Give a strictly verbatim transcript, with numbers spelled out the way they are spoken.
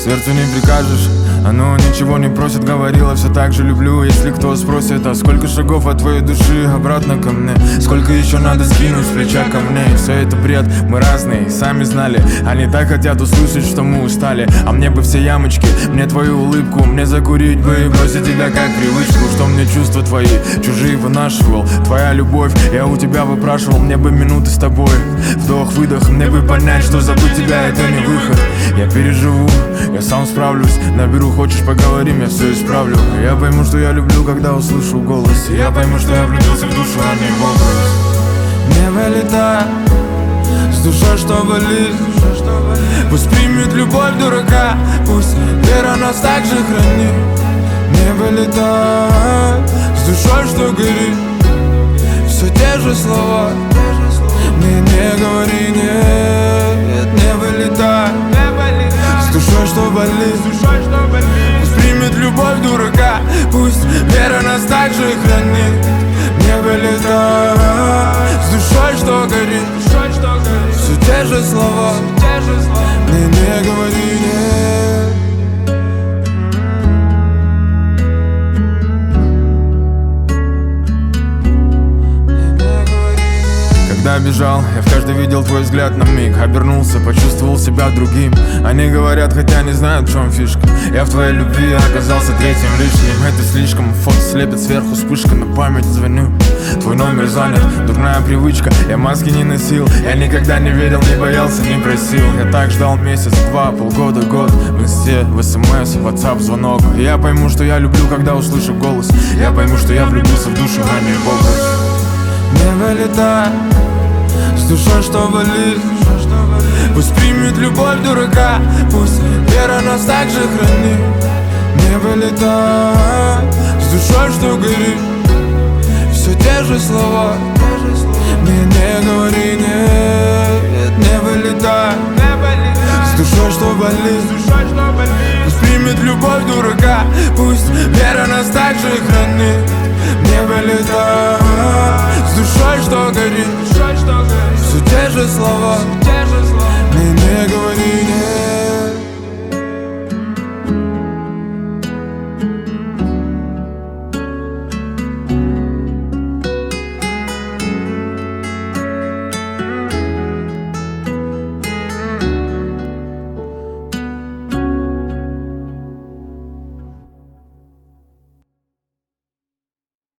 Сердцу не прикажешь, оно ничего не просит, говорила, все так же люблю. Если кто спросит, а сколько шагов от твоей души обратно ко мне? Сколько еще надо скинуть с плеча ко мне? Все это бред, мы разные, сами знали. Они так хотят услышать, что мы устали. А мне бы все ямочки, мне твою улыбку, мне закурить бы и бросить тебя как привычку. Что мне чувства твои, чужие вынашивал, твоя любовь, я у тебя выпрашивал. Мне бы минуты с тобой, вдох-выдох, мне бы понять, что забыть тебя это не выход. Я переживу, я сам справлюсь, наберу, хочешь поговорим, я все исправлю. Я пойму, что я люблю, когда услышу голос. И я пойму, что я влюбился в душу, а не в образ. Не вылетай с душой, что болит. Пусть примет любовь дурака, пусть вера нас так же хранит. Не вылетай с душой, что горит. Все те же слова, мне не говори нет. Не вылетай с душой, что болит. Пусть примет любовь дурака, пусть вера нас так же хранит. Не вылетай с душой, что горит. Все те же слова, мне не говори нет. Когда бежал, я в каждый видел твой взгляд на миг. Обернулся, почувствовал себя другим. Они говорят, хотя не знают, в чем фишка. Я в твоей любви оказался третьим лишним. Это слишком, фото слепит сверху вспышка. На память звоню, твой номер занят. Дурная привычка, я маски не носил. Я никогда не верил, не боялся, не просил. Я так ждал месяц, два, полгода, год. В инсте, в смс, в WhatsApp звонок. И я пойму, что я люблю, когда услышу голос. Я пойму, что я влюбился в душу, а не в образ. Не вылетай с душой, что болит. Пусть примет любовь дурака, пусть вера нас так же хранит. Не вылетай с душой, что горит. Все те же слова, мне не говори нет. Не вылетай с душой, что болит. Пусть примет любовь дурака, пусть вера нас так же хранит. Не вылетай с душой, что горит. Все те же слова.